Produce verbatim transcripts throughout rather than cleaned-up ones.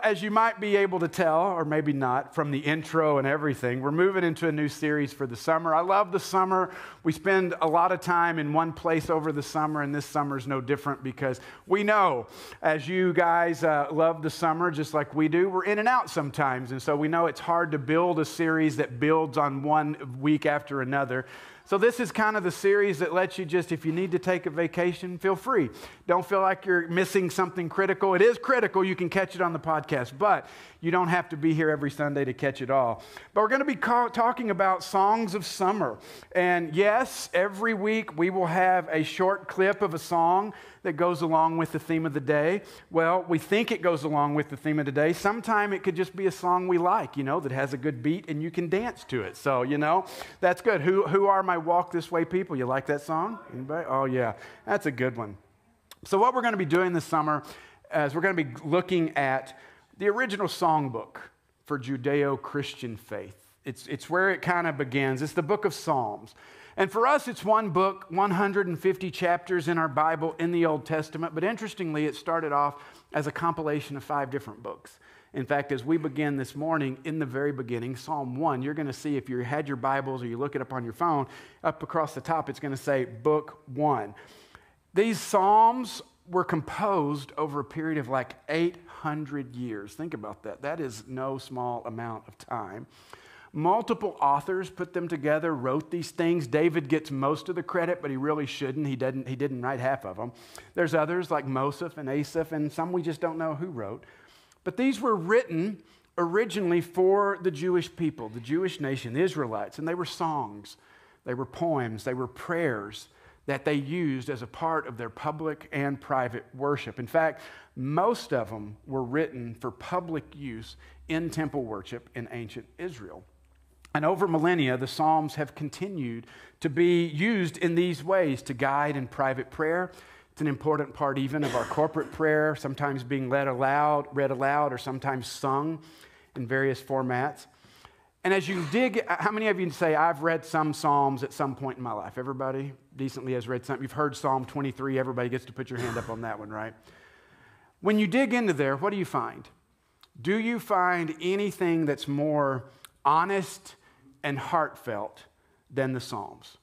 as you might be able to tell, or maybe not, from the intro and everything, we're moving into a new series for the summer. I love the summer. We spend a lot of time in one place over the summer, and this summer is no different because we know, as you guys uh, love the summer just like we do, we're in and out sometimes, and so we know it's hard to build a series that builds on one week after another. So this is kind of the series that lets you just, if you need to take a vacation, feel free. Don't feel like you're missing something critical. It is critical. You can catch it on the podcast, but you don't have to be here every Sunday to catch it all. But we're going to be call, talking about songs of summer. And yes, every week we will have a short clip of a song that goes along with the theme of the day. Well, we think it goes along with the theme of the day. Sometime it could just be a song we like, you know, that has a good beat and you can dance to it. So, you know, that's good. Who, who are my Walk This Way people? You like that song? Anybody? Oh, yeah. That's a good one. So what we're going to be doing this summer is we're going to be looking at the original songbook for Judeo-Christian faith. It's, it's where it kind of begins. It's the book of Psalms. And for us, it's one book, one hundred fifty chapters in our Bible in the Old Testament. But interestingly, it started off as a compilation of five different books. In fact, as we begin this morning, in the very beginning, Psalm one, you're going to see, if you had your Bibles or you look it up on your phone, up across the top, it's going to say Book one. These Psalms were composed over a period of like eight hundred years. Think about that. That is no small amount of time. Multiple authors put them together, wrote these things. David gets most of the credit, but he really shouldn't. He didn't, he didn't write half of them. There's others like Moseph and Asaph, and some we just don't know who wrote. But these were written originally for the Jewish people, the Jewish nation, the Israelites, and they were songs. They were poems. They were prayers that they used as a part of their public and private worship. In fact, most of them were written for public use in temple worship in ancient Israel. And over millennia, the Psalms have continued to be used in these ways to guide in private prayer. It's an important part even of our corporate prayer, sometimes being read aloud, read aloud, or sometimes sung in various formats. And as you dig, how many of you say, I've read some Psalms at some point in my life? Everybody decently has read some. You've heard Psalm twenty-three. Everybody gets to put your hand up on that one, right? When you dig into there, what do you find? Do you find anything that's more honest and heartfelt than the Psalms?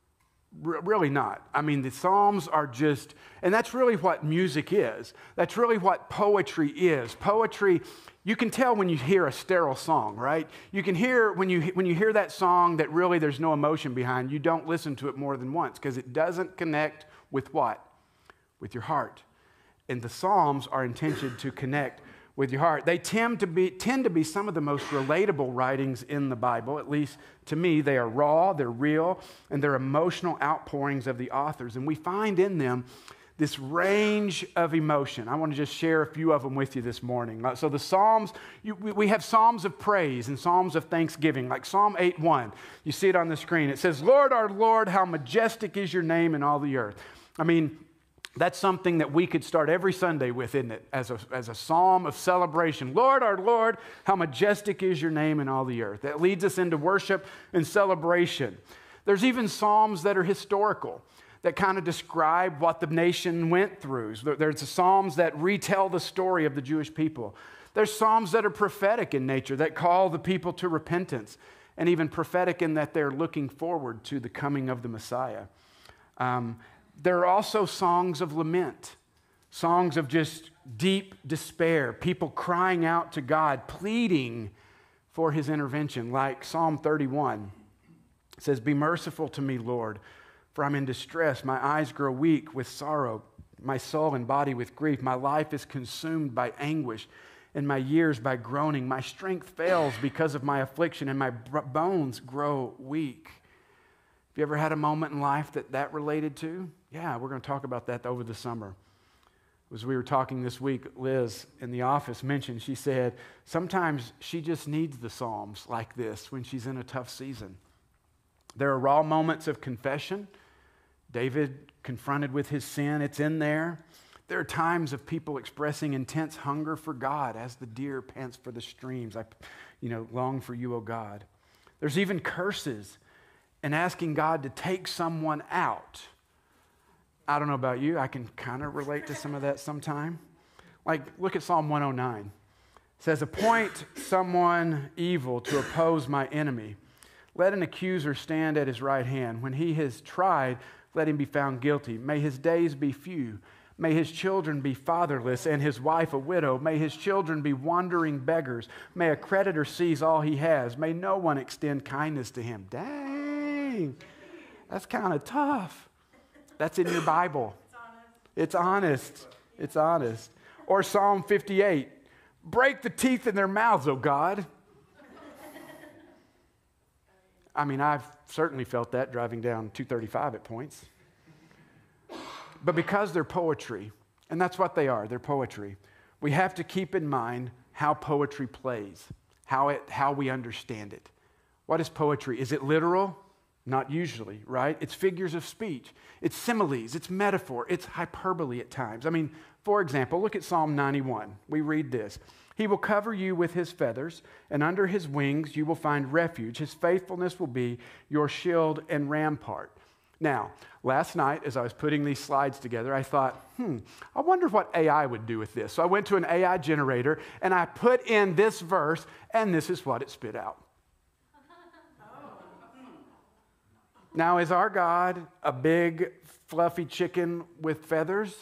R- really not. I mean, the Psalms are just, and that's really what music is. That's really what poetry is. Poetry, you can tell when you hear a sterile song, right? You can hear when you when you hear that song that really there's no emotion behind. You don't listen to it more than once because it doesn't connect with what? With your heart. And the Psalms are intended to connect with your heart. They tend to be tend to be some of the most relatable writings in the Bible. At least to me, they are raw, they're real, and they're emotional outpourings of the authors. And we find in them this range of emotion. I want to just share a few of them with you this morning. So the Psalms, you, we have Psalms of praise and Psalms of thanksgiving, like Psalm eight one. You see it on the screen. It says, Lord, our Lord, how majestic is your name in all the earth. I mean, that's something that we could start every Sunday with, isn't it? As a, as a psalm of celebration. Lord, our Lord, how majestic is your name in all the earth. That leads us into worship and celebration. There's even psalms that are historical, that kind of describe what the nation went through. There's the psalms that retell the story of the Jewish people. There's psalms that are prophetic in nature, that call the people to repentance, and even prophetic in that they're looking forward to the coming of the Messiah. Um, There are also songs of lament, songs of just deep despair, people crying out to God, pleading for his intervention, like Psalm thirty-one. It says, be merciful to me, Lord, for I'm in distress. My eyes grow weak with sorrow, my soul and body with grief. My life is consumed by anguish, and my years by groaning. My strength fails because of my affliction, and my bones grow weak. Have you ever had a moment in life that that related to? Yeah, we're going to talk about that over the summer. As we were talking this week, Liz in the office mentioned, she said, sometimes she just needs the Psalms like this when she's in a tough season. There are raw moments of confession. David confronted with his sin, it's in there. There are times of people expressing intense hunger for God as the deer pants for the streams. I, you know, long for you, O God. There's even curses and asking God to take someone out. I don't know about you, I can kind of relate to some of that sometime. Like, look at Psalm one oh nine. It says, appoint someone evil to oppose my enemy. Let an accuser stand at his right hand. When he has tried, let him be found guilty. May his days be few. May his children be fatherless and his wife a widow. May his children be wandering beggars. May a creditor seize all he has. May no one extend kindness to him. Dang, that's kind of tough. That's in your Bible. It's honest. It's honest. Or Psalm fifty-eight. Break the teeth in their mouths, O God. I mean, I've certainly felt that driving down two thirty-five at points. But because they're poetry, and that's what they are, they're poetry, we have to keep in mind how poetry plays, how it, how we understand it. What is poetry? Is it literal? Not usually, right? It's figures of speech. It's similes. It's metaphor. It's hyperbole at times. I mean, for example, look at Psalm ninety-one. We read this. He will cover you with his feathers, and under his wings you will find refuge. His faithfulness will be your shield and rampart. Now, last night, as I was putting these slides together, I thought, hmm, I wonder what A I would do with this. So I went to an A I generator, and I put in this verse, and this is what it spit out. Now, is our God a big, fluffy chicken with feathers?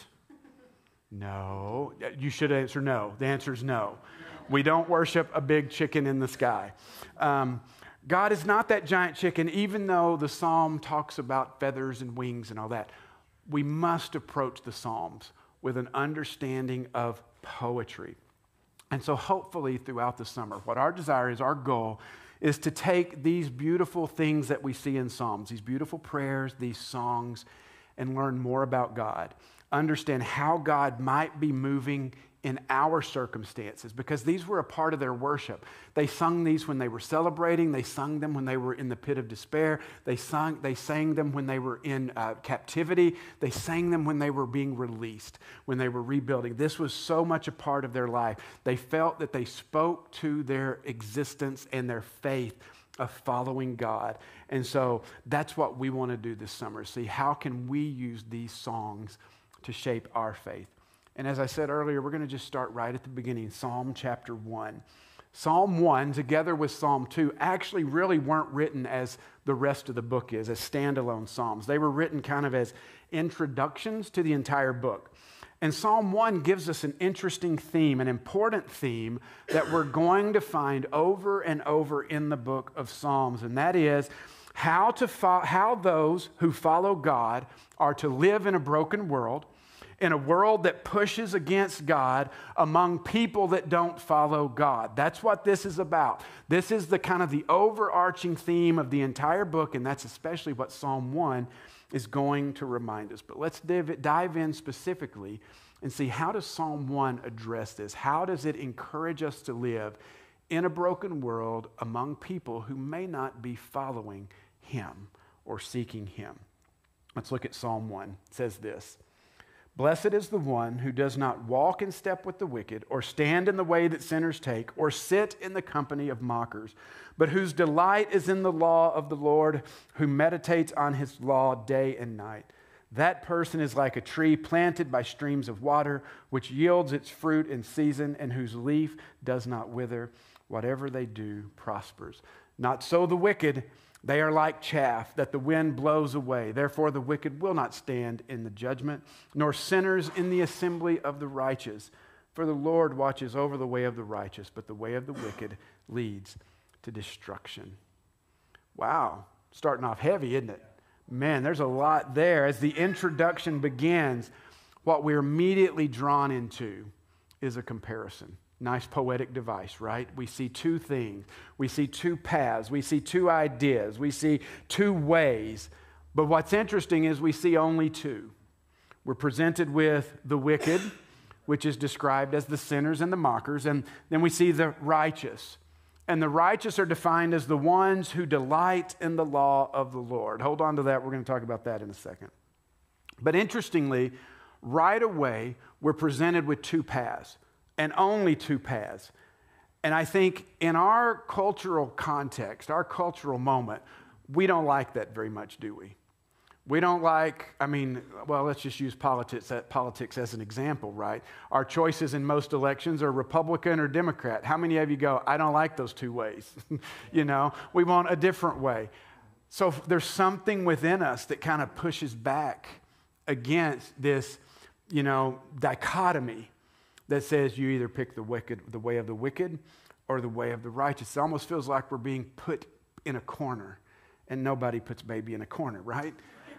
No. You should answer no. The answer is no. We don't worship a big chicken in the sky. Um, God is not that giant chicken, even though the psalm talks about feathers and wings and all that. We must approach the Psalms with an understanding of poetry. And so hopefully throughout the summer, what our desire is, our goal, is to take these beautiful things that we see in Psalms, these beautiful prayers, these songs, and learn more about God. Understand how God might be moving in our circumstances, because these were a part of their worship. They sung these when they were celebrating. They sung them when they were in the pit of despair. They sung, they sang them when they were in uh, captivity. They sang them when they were being released, when they were rebuilding. This was so much a part of their life. They felt that they spoke to their existence and their faith of following God. And so that's what we want to do this summer. See, how can we use these songs to shape our faith? And as I said earlier, we're going to just start right at the beginning, Psalm chapter one. Psalm one, together with Psalm two, actually really weren't written as the rest of the book is, as standalone psalms. They were written kind of as introductions to the entire book. And Psalm one gives us an interesting theme, an important theme that we're going to find over and over in the book of Psalms, and that is how to fo- how those who follow God are to live in a broken world, in a world that pushes against God, among people that don't follow God. That's what this is about. This is the kind of the overarching theme of the entire book, and that's especially what Psalm one is going to remind us. But let's dive, dive in specifically and see, how does Psalm one address this? How does it encourage us to live in a broken world among people who may not be following him or seeking him? Let's look at Psalm one. It says this. Blessed is the one who does not walk in step with the wicked, or stand in the way that sinners take, or sit in the company of mockers, but whose delight is in the law of the Lord, who meditates on his law day and night. That person is like a tree planted by streams of water, which yields its fruit in season, and whose leaf does not wither. Whatever they do prospers. Not so the wicked. They are like chaff that the wind blows away. Therefore, the wicked will not stand in the judgment, nor sinners in the assembly of the righteous. For the Lord watches over the way of the righteous, but the way of the wicked leads to destruction. Wow, starting off heavy, isn't it? Man, there's a lot there. As the introduction begins, what we're immediately drawn into is a comparison. Nice poetic device, right? We see two things. We see two paths. We see two ideas. We see two ways. But what's interesting is we see only two. We're presented with the wicked, which is described as the sinners and the mockers, and then we see the righteous. And the righteous are defined as the ones who delight in the law of the Lord. Hold on to that. We're going to talk about that in a second. But interestingly, right away, we're presented with two paths. And only two paths. And I think in our cultural context, our cultural moment, we don't like that very much, do we? We don't like, I mean, well, let's just use politics, politics as an example, right? Our choices in most elections are Republican or Democrat. How many of you go, I don't like those two ways? You know, we want a different way. So there's something within us that kind of pushes back against this, you know, dichotomy that says you either pick the wicked, the way of the wicked or the way of the righteous. It almost feels like we're being put in a corner, and nobody puts baby in a corner, right?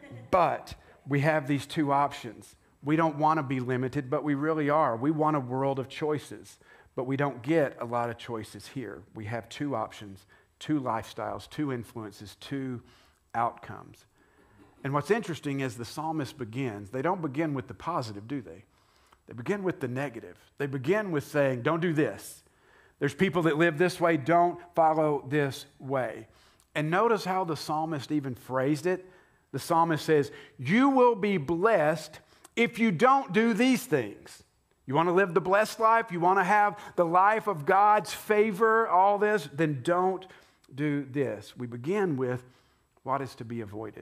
But we have these two options. We don't want to be limited, but we really are. We want a world of choices, but we don't get a lot of choices here. We have two options, two lifestyles, two influences, two outcomes. And what's interesting is the psalmist begins, they don't begin with the positive, do they? They begin with the negative. They begin with saying, don't do this. There's people that live this way, don't follow this way. And notice how the psalmist even phrased it. The psalmist says, you will be blessed if you don't do these things. You want to live the blessed life? You want to have the life of God's favor, all this? Then don't do this. We begin with what is to be avoided.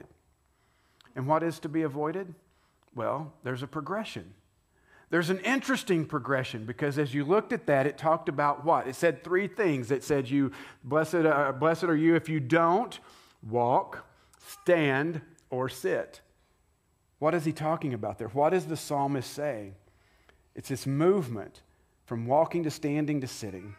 And what is to be avoided? Well, there's a progression. There's an interesting progression because as you looked at that, it talked about what? It said three things. It said, "You blessed, uh, blessed are you if you don't walk, stand, or sit." What is he talking about there? What does the psalmist say? It's this movement from walking to standing to sitting.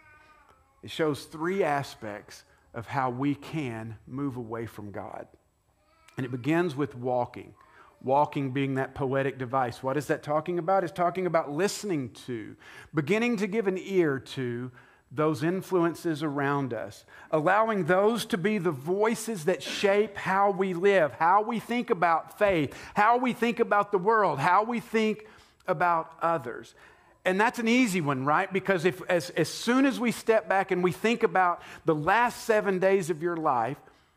It shows three aspects of how we can move away from God. And it begins with walking. Walking being that poetic device. What is that talking about? It's talking about listening to, beginning to give an ear to those influences around us, allowing those to be the voices that shape how we live, how we think about faith, how we think about the world, how we think about others. And that's an easy one, right? Because if as, as soon as we step back and we think about the last seven days of your life,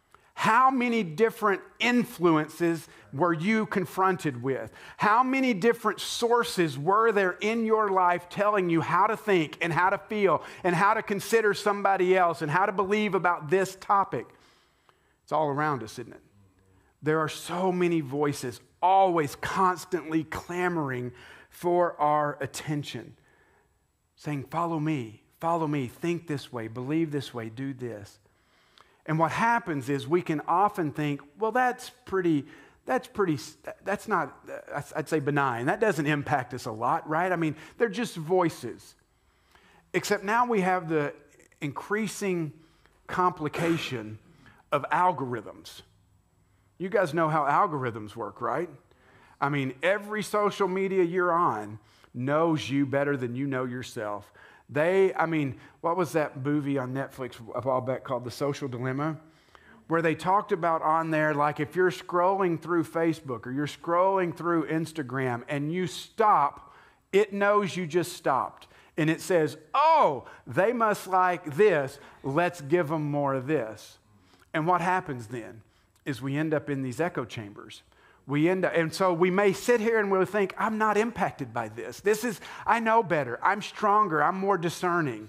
how many different influences were you confronted with? How many different sources were there in your life telling you how to think and how to feel and how to consider somebody else and how to believe about this topic? It's all around us, isn't it? There are so many voices always constantly clamoring for our attention, saying, follow me, follow me, think this way, believe this way, do this. And what happens is we can often think, well, that's pretty, that's pretty, that's not, I'd say benign. That doesn't impact us a lot, right? I mean, they're just voices. Except now we have the increasing complication of algorithms. You guys know how algorithms work, right? I mean, every social media you're on knows you better than you know yourself. They, I mean, what was that movie on Netflix a while back called The Social Dilemma? Where they talked about on there, like if you're scrolling through Facebook or you're scrolling through Instagram and you stop, it knows you just stopped. And it says, oh, they must like this. Let's give them more of this. And what happens then is we end up in these echo chambers. We end up, and so we may sit here and we'll think, I'm not impacted by this. This is, I know better. I'm stronger. I'm more discerning.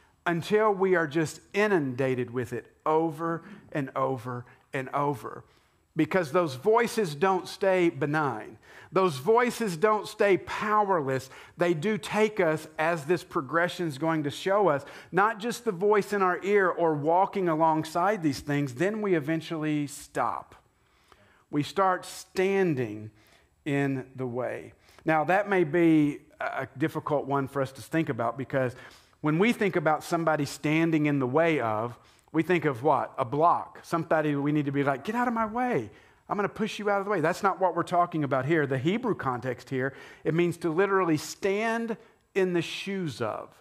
Until we are just inundated with it over and over and over. Because those voices don't stay benign. Those voices don't stay powerless. They do take us, as this progression is going to show us, not just the voice in our ear or walking alongside these things, then we eventually stop. We start standing in the way. Now, that may be a difficult one for us to think about because when we think about somebody standing in the way of, we think of what? A block. Somebody we need to be like, get out of my way. I'm going to push you out of the way. That's not what we're talking about here. The Hebrew context here, it means to literally stand in the shoes of.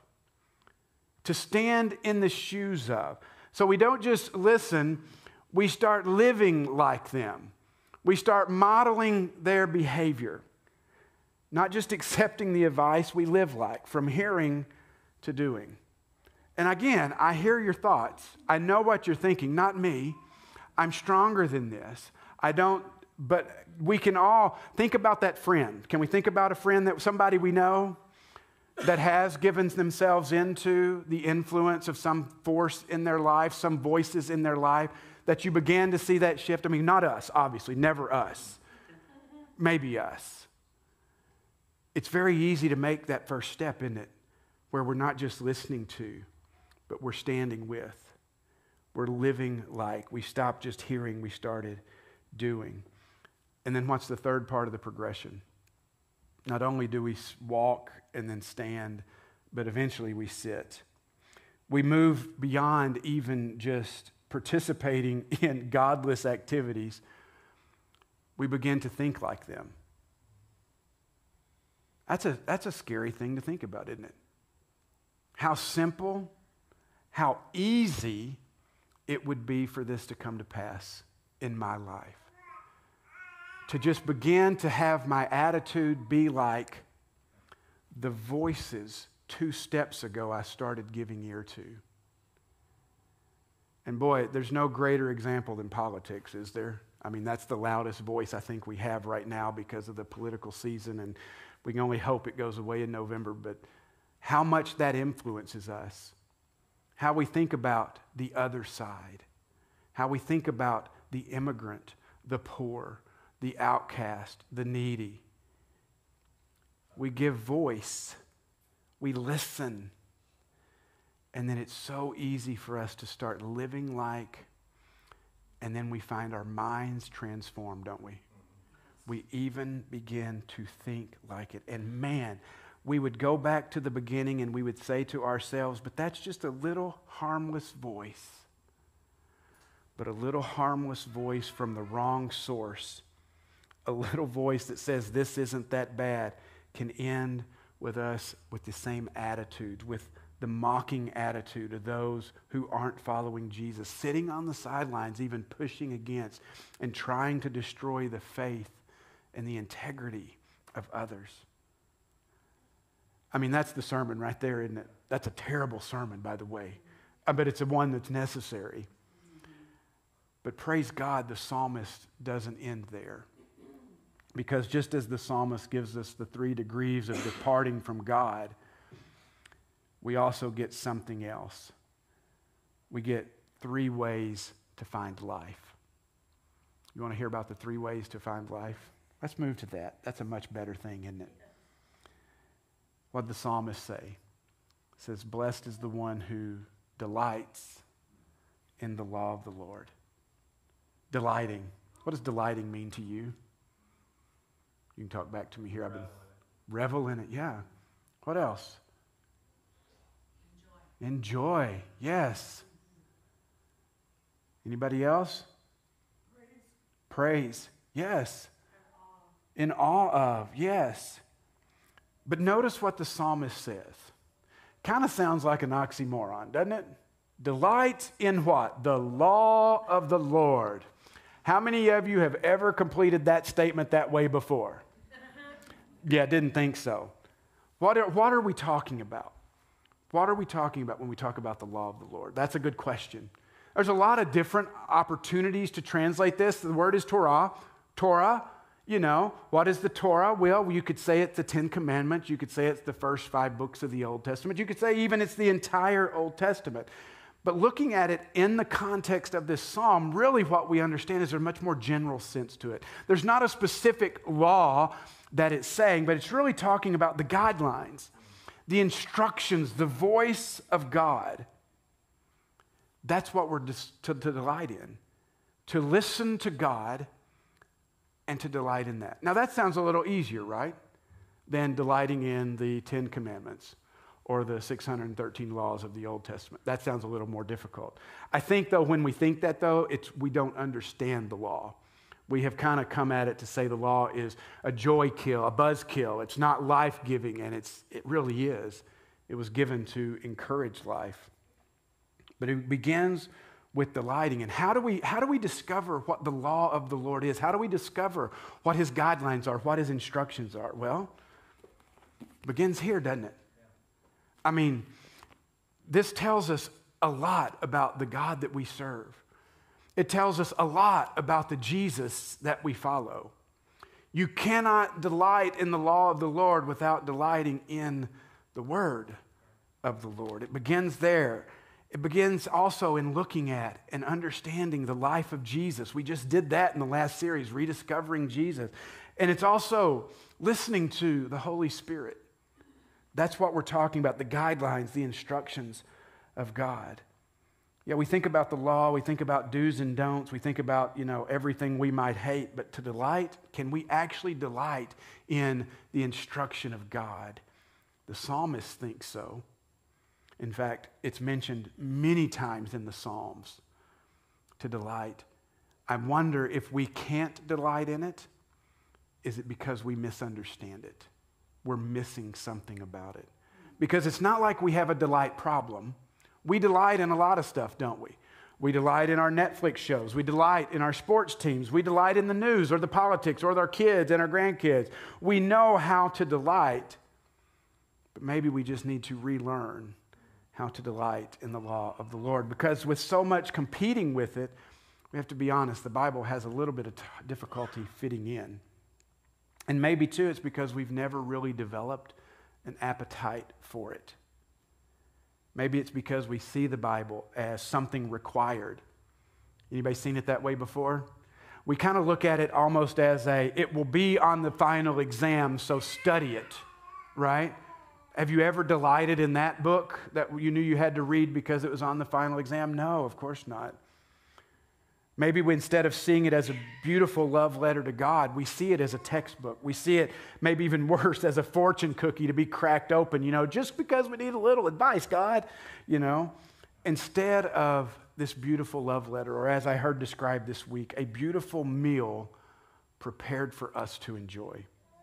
To stand in the shoes of. So we don't just listen, we start living like them. We start modeling their behavior, not just accepting the advice we live like, from hearing to doing. And again, I hear your thoughts. I know what you're thinking, not me. I'm stronger than this. I don't, but we can all think about that friend. Can we think about a friend, that somebody we know that has given themselves into the influence of some force in their life, some voices in their life, that you began to see that shift? I mean, not us, obviously, never us. maybe us. It's very easy to make that first step, isn't it? Where we're not just listening to, but we're standing with. We're living like. We stopped just hearing, we started doing. And then what's the third part of the progression? Not only do we walk and then stand, but eventually we sit. We move beyond even just participating in godless activities. We begin to think like them. That's a, that's a scary thing to think about, isn't it? How simple, how easy it would be for this to come to pass in my life. To just begin to have my attitude be like the voices two steps ago I started giving ear to. And boy, there's no greater example than politics, is there? I mean, that's the loudest voice I think we have right now because of the political season, and we can only hope it goes away in November, but how much that influences us, how we think about the other side, how we think about the immigrant, the poor, the outcast, the needy. We give voice, we listen, and then it's so easy for us to start living like, and then we find our minds transformed, don't we? We even begin to think like it. And man, we would go back to the beginning and we would say to ourselves, but that's just a little harmless voice. But a little harmless voice from the wrong source, a little voice that says this isn't that bad, can end with us with the same attitude, with the mocking attitude of those who aren't following Jesus, sitting on the sidelines, even pushing against and trying to destroy the faith and the integrity of others. I mean, that's the sermon right there, isn't it? That's a terrible sermon, by the way. But it's a one that's necessary. But praise God, the psalmist doesn't end there. Because just as the psalmist gives us the three degrees of departing from God, we also get something else. We get three ways to find life. You want to hear about the three ways to find life? Let's move to that. That's a much better thing, isn't it? What did the psalmist say? It says, blessed is the one who delights in the law of the Lord. Delighting. What does delighting mean to you? You can talk back to me here. I've been revel in it. Yeah. What else? Enjoy. Enjoy. Yes. Anybody else? Praise. Praise. Yes. In awe of. Yes. But notice what the psalmist says. Kind of sounds like an oxymoron, doesn't it? Delight in what? The law of the Lord. How many of you have ever completed that statement that way before? Yeah, didn't think so. What are, what are we talking about? What are we talking about when we talk about the law of the Lord? That's a good question. There's a lot of different opportunities to translate this. The word is Torah. Torah, you know, what is the Torah? Well, you could say it's the Ten Commandments. You could say it's the first five books of the Old Testament. You could say even it's the entire Old Testament. But looking at it in the context of this psalm, really what we understand is there's a much more general sense to it. There's not a specific law that it's saying, but it's really talking about the guidelines, the instructions, the voice of God. That's what we're to, to delight in, to listen to God and to delight in that. Now that sounds a little easier, right, than delighting in the Ten Commandments or the six hundred thirteen laws of the Old Testament. That sounds a little more difficult. I think, though, when we think that, though, it's we don't understand the law. We have kind of come at it to say the law is a joy kill, a buzz kill. It's not life-giving, and it's it really is. It was given to encourage life. But it begins with delighting. And how do we how do we discover what the law of the Lord is? How do we discover what his guidelines are, what his instructions are? Well, it begins here, doesn't it? I mean, this tells us a lot about the God that we serve. It tells us a lot about the Jesus that we follow. You cannot delight in the law of the Lord without delighting in the word of the Lord. It begins there. It begins also in looking at and understanding the life of Jesus. We just did that in the last series, Rediscovering Jesus. And it's also listening to the Holy Spirit. That's what we're talking about, the guidelines, the instructions of God. Yeah, we think about the law, we think about do's and don'ts, we think about, you know, everything we might hate, but to delight, can we actually delight in the instruction of God? The psalmist thinks so. In fact, it's mentioned many times in the Psalms to delight. I wonder if we can't delight in it, is it because we misunderstand it? We're missing something about it. Because it's not like we have a delight problem. We delight in a lot of stuff, don't we? We delight in our Netflix shows. We delight in our sports teams. We delight in the news or the politics or our kids and our grandkids. We know how to delight, but maybe we just need to relearn how to delight in the law of the Lord. Because with so much competing with it, we have to be honest, the Bible has a little bit of t- difficulty fitting in. And maybe, too, it's because we've never really developed an appetite for it. Maybe it's because we see the Bible as something required. Anybody seen it that way before? We kind of look at it almost as a, it will be on the final exam, so study it, right? Have you ever delighted in that book that you knew you had to read because it was on the final exam? No, of course not. Maybe we, instead of seeing it as a beautiful love letter to God, we see it as a textbook. We see it, maybe even worse, as a fortune cookie to be cracked open, you know, just because we need a little advice, God, you know, instead of this beautiful love letter, or as I heard described this week, a beautiful meal prepared for us to enjoy.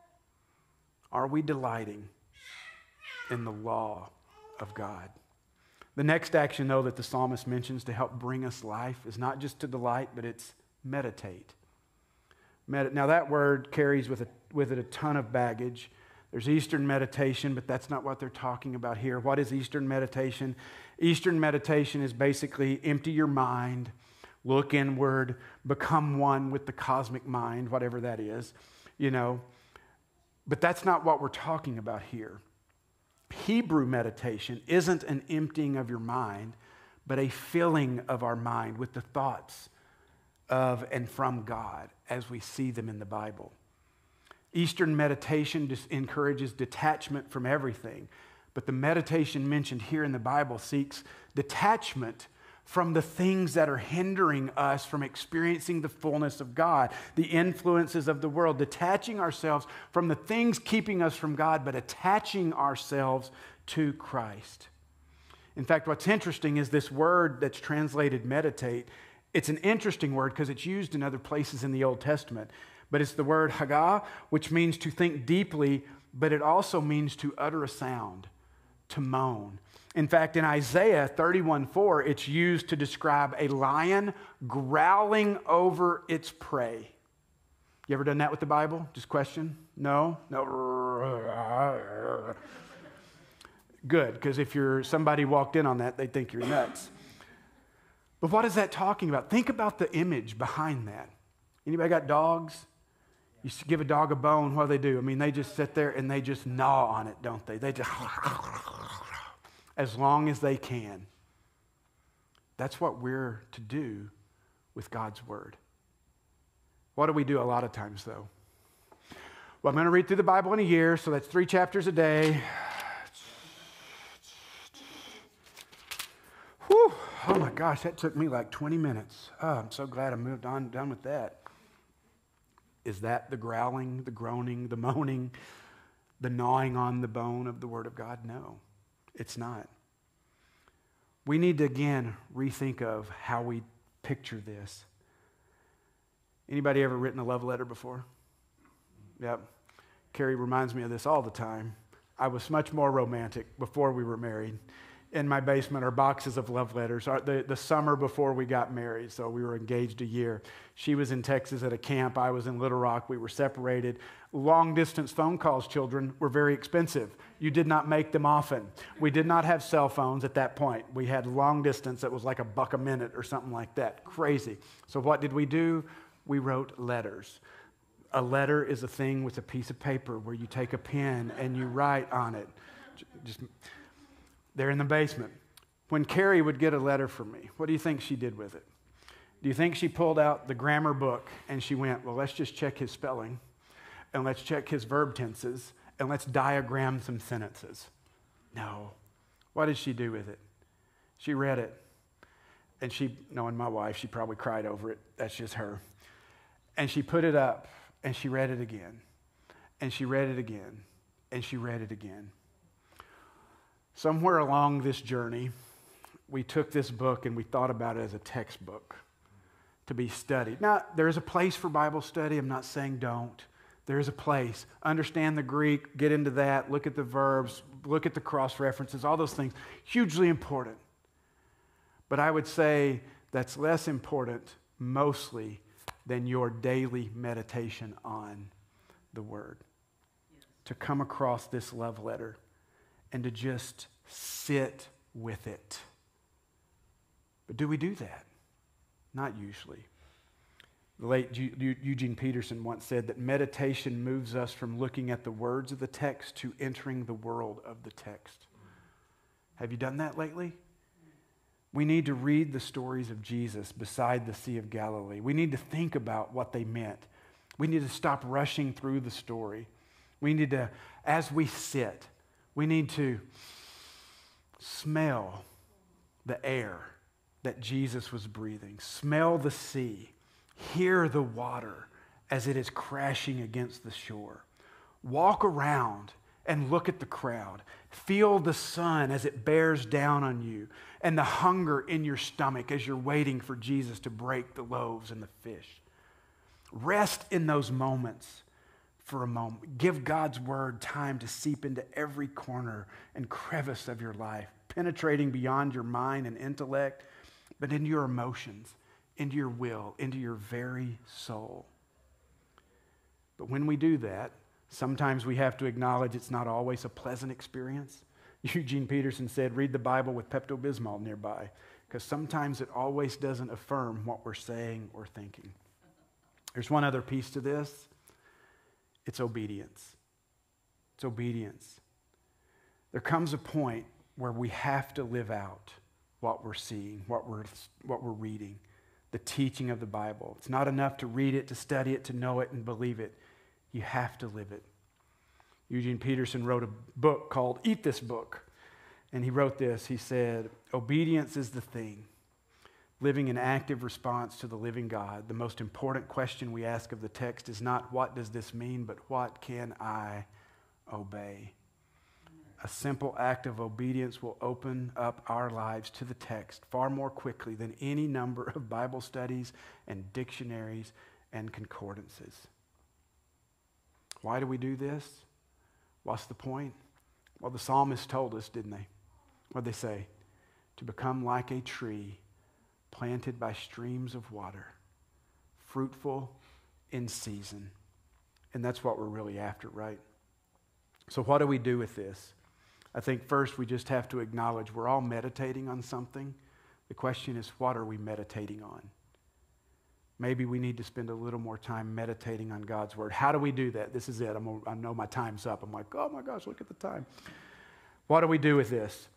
Are we delighting in the law of God? The next action, though, that the psalmist mentions to help bring us life is not just to delight, but it's meditate. Medi- now, that word carries with, a, with it a ton of baggage. There's Eastern meditation, but that's not what they're talking about here. What is Eastern meditation? Eastern meditation is basically empty your mind, look inward, become one with the cosmic mind, whatever that is, you know. But that's not what we're talking about here. Hebrew meditation isn't an emptying of your mind, but a filling of our mind with the thoughts of and from God as we see them in the Bible. Eastern meditation just encourages detachment from everything, but the meditation mentioned here in the Bible seeks detachment from the things that are hindering us from experiencing the fullness of God, the influences of the world, detaching ourselves from the things keeping us from God, but attaching ourselves to Christ. In fact, what's interesting is this word that's translated meditate. It's an interesting word because it's used in other places in the Old Testament, but it's the word hagah, which means to think deeply, but it also means to utter a sound, to moan. In fact, in Isaiah thirty-one four, it's used to describe a lion growling over its prey. You ever done that with the Bible? Just question? No? No? Good, because if you're somebody walked in on that, they'd think you're nuts. But what is that talking about? Think about the image behind that. Anybody got dogs? You give a dog a bone, what do they do? I mean, they just sit there and they just gnaw on it, don't they? They just... as long as they can. That's what we're to do with God's Word. What do we do a lot of times, though? Well, I'm going to read through the Bible in a year, so that's three chapters a day. Whew. Oh my gosh, that took me like twenty minutes. Oh, I'm so glad I moved on, done with that. Is that the growling, the groaning, the moaning, the gnawing on the bone of the Word of God? No. It's not. We need to, again, rethink of how we picture this. Anybody ever written a love letter before? Yep. Carrie reminds me of this all the time. I was much more romantic before we were married. In my basement are boxes of love letters. The, the summer before we got married, so we were engaged a year. She was in Texas at a camp. I was in Little Rock. We were separated. Long-distance phone calls, children, were very expensive. You did not make them often. We did not have cell phones at that point. We had long distance that was like a buck a minute or something like that. Crazy. So what did we do? We wrote letters. A letter is a thing with a piece of paper where you take a pen and you write on it. Just... They're in the basement. When Carrie would get a letter from me, what do you think she did with it? Do you think she pulled out the grammar book and she went, well, let's just check his spelling? and let's check his verb tenses, and let's diagram some sentences. No. What did she do with it? She read it. And she, knowing my wife, she probably cried over it. That's just her. And she put it up, and she read it again. And she read it again. And she read it again. Somewhere along this journey, we took this book and we thought about it as a textbook to be studied. Now, there's a place for Bible study. I'm not saying don't. There is a place. Understand the Greek, get into that, look at the verbs, look at the cross references, all those things. Hugely important. But I would say that's less important mostly than your daily meditation on the Word. Yes. To come across this love letter and to just sit with it. But do we do that? Not usually. The late Eugene Peterson once said that meditation moves us from looking at the words of the text to entering the world of the text. Have you done that lately? We need to read the stories of Jesus beside the Sea of Galilee. We need to think about what they meant. We need to stop rushing through the story. We need to, as we sit, we need to smell the air that Jesus was breathing, smell the sea, hear the water as it is crashing against the shore. Walk around and look at the crowd. Feel the sun as it bears down on you and the hunger in your stomach as you're waiting for Jesus to break the loaves and the fish. Rest in those moments for a moment. Give God's word time to seep into every corner and crevice of your life, penetrating beyond your mind and intellect, but into your emotions, into your will, into your very soul. But when we do that, sometimes we have to acknowledge it's not always a pleasant experience. Eugene Peterson said, read the Bible with Pepto-Bismol nearby, because sometimes it always doesn't affirm what we're saying or thinking. There's one other piece to this. It's obedience. It's obedience. There comes a point where we have to live out what we're seeing, what we're, what we're reading, the teaching of the Bible. It's not enough to read it, to study it, to know it, and believe it. You have to live it. Eugene Peterson wrote a book called Eat This Book. And he wrote this. He said, obedience is the thing. Living in active response to the living God. The most important question we ask of the text is not what does this mean, but what can I obey? A simple act of obedience will open up our lives to the text far more quickly than any number of Bible studies and dictionaries and concordances. Why do we do this? What's the point? Well, the psalmist told us, didn't they? What'd they say? To become like a tree planted by streams of water, fruitful in season. And that's what we're really after, right? So what do we do with this? I think first we just have to acknowledge we're all meditating on something. The question is, what are we meditating on? Maybe we need to spend a little more time meditating on God's word. How do we do that? This is it. I'm, I know my time's up. I'm like, oh my gosh, look at the time. What do we do with this?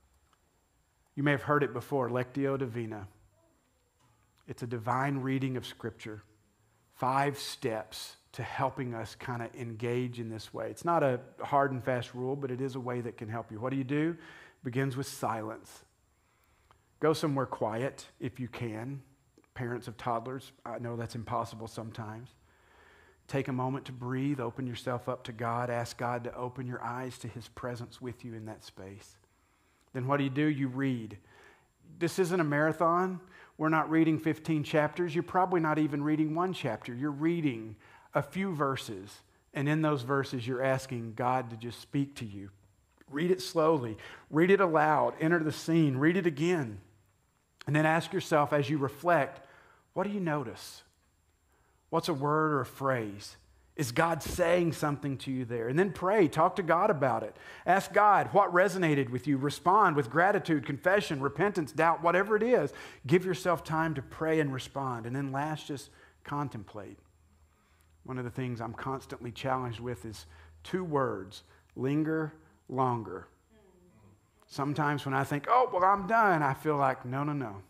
You may have heard it before, Lectio Divina. It's a divine reading of Scripture. Five steps to helping us kind of engage in this way. It's not a hard and fast rule, but it is a way that can help you. What do you do? It begins with silence. Go somewhere quiet if you can. Parents of toddlers, I know that's impossible sometimes. Take a moment to breathe, open yourself up to God, ask God to open your eyes to His presence with you in that space. Then what do you do? You read. This isn't a marathon. We're not reading fifteen chapters. You're probably not even reading one chapter. You're reading a few verses, and in those verses you're asking God to just speak to you. Read it slowly. Read it aloud. Enter the scene. Read it again. And then ask yourself as you reflect, what do you notice? What's a word or a phrase? Is God saying something to you there? And then pray. Talk to God about it. Ask God what resonated with you. Respond with gratitude, confession, repentance, doubt, whatever it is. Give yourself time to pray and respond. And then last, just contemplate. One of the things I'm constantly challenged with is two words, linger longer. Sometimes when I think, oh, well, I'm done, I feel like, no, no, no.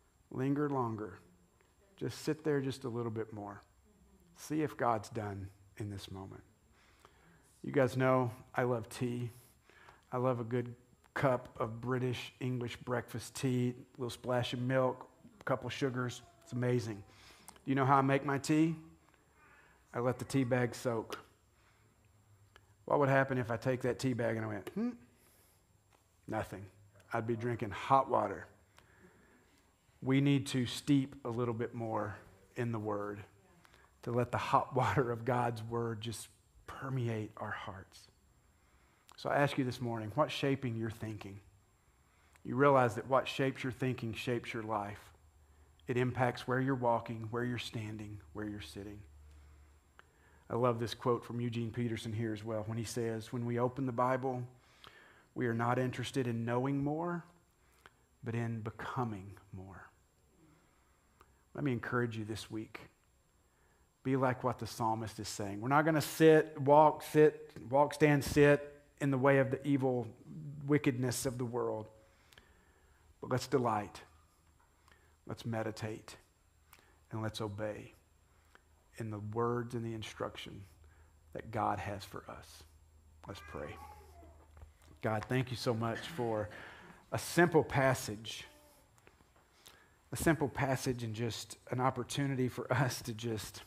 Linger longer. Just sit there just a little bit more. See if God's done in this moment. You guys know I love tea. I love a good cup of British English breakfast tea, a little splash of milk, a couple sugars. It's amazing. Do you know how I make my tea? I let the tea bag soak. What would happen if I take that tea bag and I went, hmm? Nothing. I'd be drinking hot water. We need to steep a little bit more in the Word, to let the hot water of God's Word just permeate our hearts. So I ask you this morning, what's shaping your thinking? You realize that what shapes your thinking shapes your life. It impacts where you're walking, where you're standing, where you're sitting. I love this quote from Eugene Peterson here as well, when he says, when we open the Bible, we are not interested in knowing more, but in becoming more. Let me encourage you this week. Be like what the psalmist is saying. We're not going to sit, walk, sit, walk, stand, sit in the way of the evil wickedness of the world. But let's delight. Let's meditate. And let's obey in the words and the instruction that God has for us. Let's pray. God, thank you so much for a simple passage. A simple passage and just an opportunity for us to just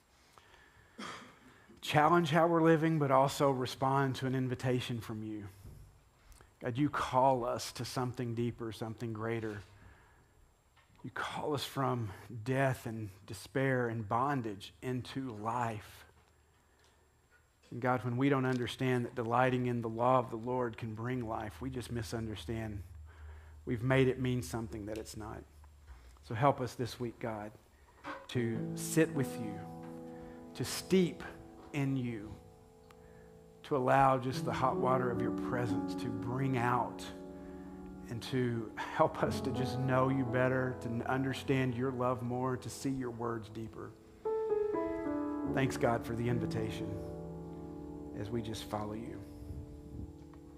challenge how we're living, but also respond to an invitation from you. God, you call us to something deeper, something greater. You call us from death and despair and bondage into life. And God, when we don't understand that delighting in the law of the Lord can bring life, we just misunderstand. We've made it mean something that it's not. So help us this week, God, to sit with you, to steep in you, to allow just the hot water of your presence to bring out and to help us to just know you better, to understand your love more, to see your words deeper. Thanks, God, for the invitation as we just follow you.